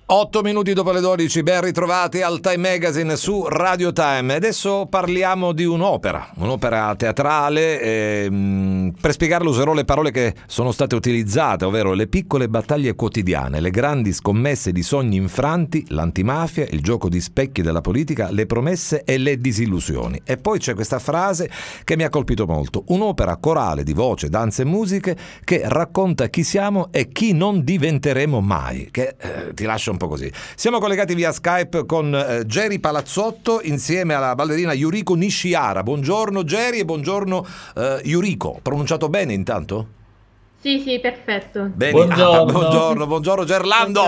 8 minuti dopo le 12, ben ritrovati al Time Magazine su Radio Time. Adesso parliamo di un'opera teatrale. Per spiegarlo userò le parole che sono state utilizzate, ovvero le piccole battaglie quotidiane, le grandi scommesse di sogni infranti, l'antimafia, il gioco di specchi della politica, le promesse e le disillusioni. E poi c'è questa frase che mi ha colpito molto: un'opera corale di voce, danze e musiche che racconta chi siamo e chi non diventeremo mai, che ti lascia un po' così. Siamo collegati via Skype con Geri Palazzotto insieme alla ballerina Yuriko Nishihara. Buongiorno Geri e buongiorno Yuriko. Pronunciato bene intanto? Sì, perfetto. Bene. Buongiorno. Buongiorno Gerlando.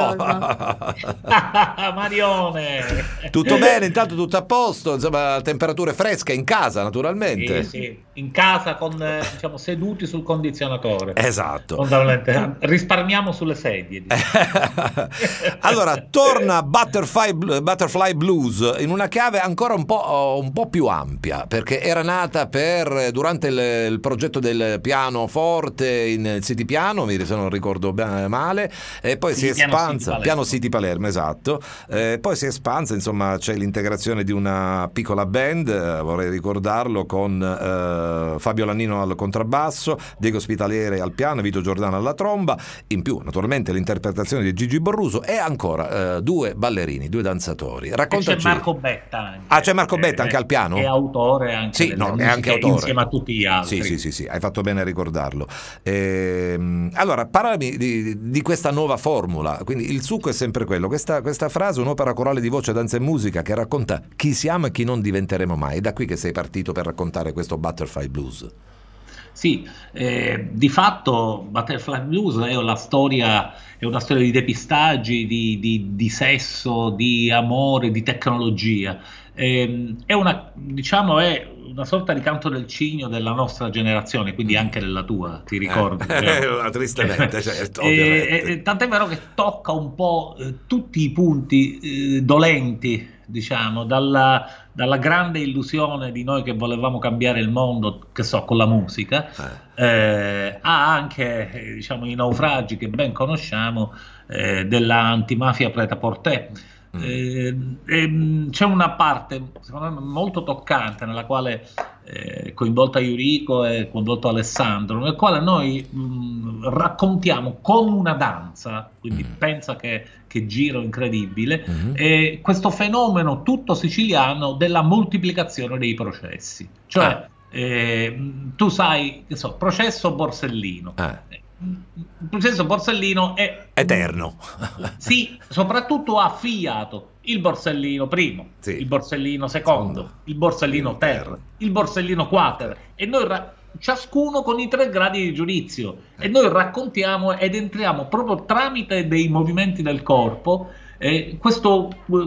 Marione. Tutto bene, intanto tutto a posto, insomma, temperature fresche in casa naturalmente. Sì, in casa con seduti sul condizionatore. Esatto. Risparmiamo sulle sedie. Allora, torna Butterfly Blues in una chiave ancora un po' più ampia, perché era nata durante il progetto del pianoforte in City Piano, se non ricordo male, e poi si è espansa, Piano City Palermo, esatto, poi si è espansa, insomma c'è l'integrazione di una piccola band, vorrei ricordarlo, con Fabio Lannino al contrabbasso, Diego Spitaliere al piano, Vito Giordano alla tromba, in più naturalmente l'interpretazione di Gigi Borruso e ancora due ballerini, due danzatori. Raccontaci. E c'è Marco Betta anche. Ah, c'è Marco Betta anche al piano? È autore anche. Sì, è anche autore insieme a tutti gli altri. Sì, hai fatto bene a ricordarlo. Allora, parlami di questa nuova formula. Quindi il succo è sempre quello, questa frase, un'opera corale di voce, danza e musica che racconta chi siamo e chi non diventeremo mai. È da qui che sei partito per raccontare questo Butterfly Blues. Sì, di fatto Butterfly Blues è una storia di depistaggi, di sesso, di amore, di tecnologia. È una sorta di canto del cigno della nostra generazione, quindi anche della tua, ti ricordi? Tristemente, certo, ovviamente. Tant'è vero che tocca un po' tutti i punti dolenti, dalla grande illusione di noi che volevamo cambiare il mondo, che so, con la musica, a anche i naufragi che ben conosciamo della antimafia prêt-à-porter. C'è una parte secondo me molto toccante nella quale coinvolta Yuriko e coinvolto Alessandro, nel quale noi raccontiamo con una danza, quindi pensa che giro incredibile, questo fenomeno tutto siciliano della moltiplicazione dei processi, cioè tu sai, che so, processo Borsellino. Il processo Borsellino è eterno. Sì, soprattutto ha figliato il Borsellino primo, sì, il Borsellino secondo, il Borsellino ter, il Borsellino quater, e noi ciascuno con i 3 gradi di giudizio, e noi raccontiamo ed entriamo proprio tramite dei movimenti del corpo questo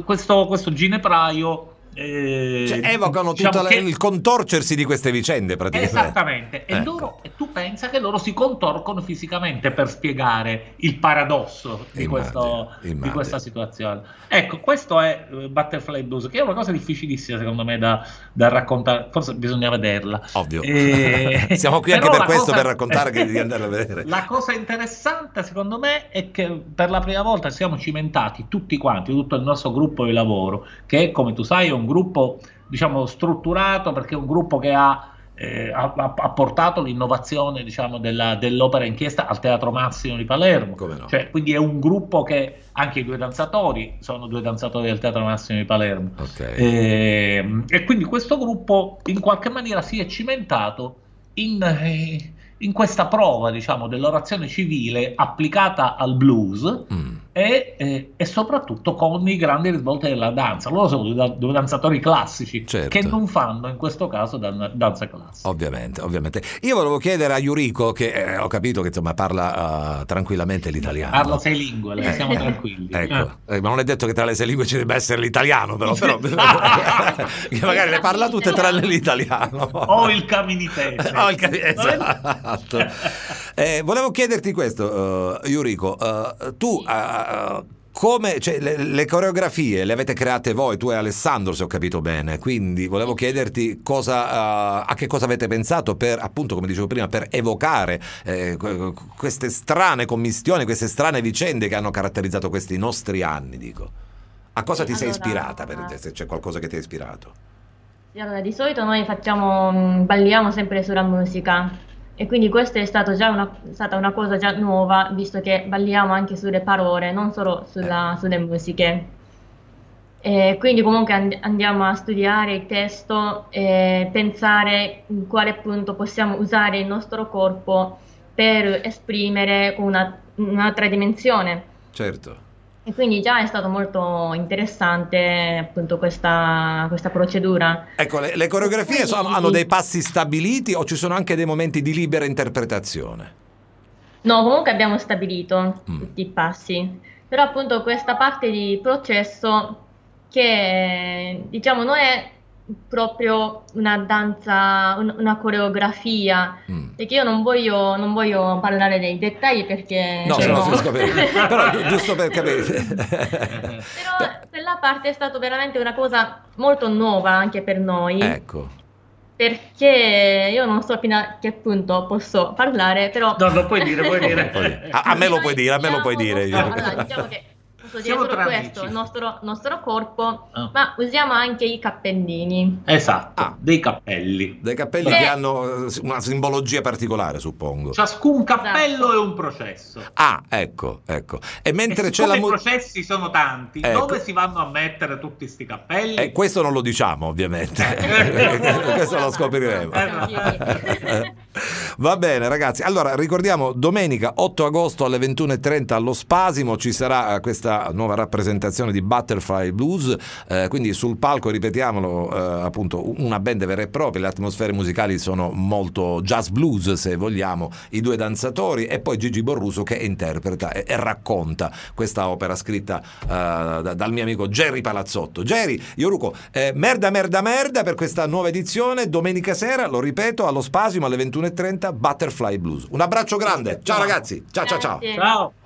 ginepraio. Evocano tutto il contorcersi di queste vicende praticamente. Esattamente, e tu pensa che loro si contorcono fisicamente per spiegare il paradosso di questa situazione. Ecco, questo è Butterfly Blues, che è una cosa difficilissima secondo me da raccontare, forse bisogna vederla. Ovvio. Siamo qui anche per questo, per raccontare che devi andare a vedere. La cosa interessante secondo me è che per la prima volta siamo cimentati tutti quanti, tutto il nostro gruppo di lavoro, che come tu sai è un gruppo strutturato, perché è un gruppo che ha portato l'innovazione dell'opera inchiesta al Teatro Massimo di Palermo. Come no? Cioè, quindi è un gruppo che anche i 2 danzatori sono 2 danzatori del Teatro Massimo di Palermo. Okay. E quindi questo gruppo in qualche maniera si è cimentato in questa prova dell'orazione civile applicata al blues e soprattutto con i grandi risvolti della danza. Loro sono 2 danzatori classici, certo, che non fanno in questo caso danza classica. Ovviamente. Io volevo chiedere a Yuriko, che ho capito che insomma parla tranquillamente l'italiano. Parla 6 lingue, siamo tranquilli. Ecco, ma non è detto che tra le 6 lingue ci debba essere l'italiano, però che magari le parla tutte tranne l'italiano. O il caminitese. Esatto. Volevo chiederti questo, Yuriko, tu come, cioè, le coreografie le avete create voi, tu e Alessandro, se ho capito bene, quindi volevo chiederti a che cosa avete pensato per, appunto, come dicevo prima, per evocare queste strane commistioni, queste strane vicende che hanno caratterizzato questi nostri anni, dico. A cosa ti sei ispirata, per te, se c'è qualcosa che ti ha ispirato? Allora, di solito noi balliamo sempre sulla musica. E quindi questa è stata una cosa già nuova, visto che balliamo anche sulle parole, non solo sulle musiche. E quindi comunque andiamo a studiare il testo e pensare in quale punto possiamo usare il nostro corpo per esprimere un'altra dimensione. Certo. E quindi già è stato molto interessante appunto questa procedura. Ecco, le coreografie hanno dei passi stabiliti o ci sono anche dei momenti di libera interpretazione? No, comunque abbiamo stabilito tutti i passi, però appunto questa parte di processo che diciamo non è proprio una danza, una coreografia, perché io non voglio parlare dei dettagli perché no, se no si scopre. Però giusto per capire. Però quella parte è stata veramente una cosa molto nuova anche per noi. Ecco. Perché io non so fino a che punto posso parlare, però no, lo puoi dire. A me lo puoi dire, Allora, diciamo che posso dire solo questo, il nostro corpo, ma usiamo anche i cappellini. Esatto, dei cappelli. Dei cappelli che hanno una simbologia particolare, suppongo. Ciascun cappello è un processo. Ah, ecco. E mentre c'è i processi sono tanti, dove si vanno a mettere tutti sti cappelli? Questo non lo diciamo, ovviamente. Questo lo scopriremo. Va bene, ragazzi. Allora, ricordiamo, domenica 8 agosto alle 21:30 allo Spasimo ci sarà questa nuova rappresentazione di Butterfly Blues, quindi sul palco, ripetiamolo, appunto una band vera e propria, le atmosfere musicali sono molto jazz blues, se vogliamo, i due danzatori e poi Gigi Borruso che interpreta e racconta questa opera scritta dal mio amico Jerry Palazzotto. Jerry, Yoruko, merda per questa nuova edizione, domenica sera, lo ripeto, allo Spasimo alle 21:30, Butterfly Blues. Un abbraccio grande, ciao ragazzi, ciao. Ciao.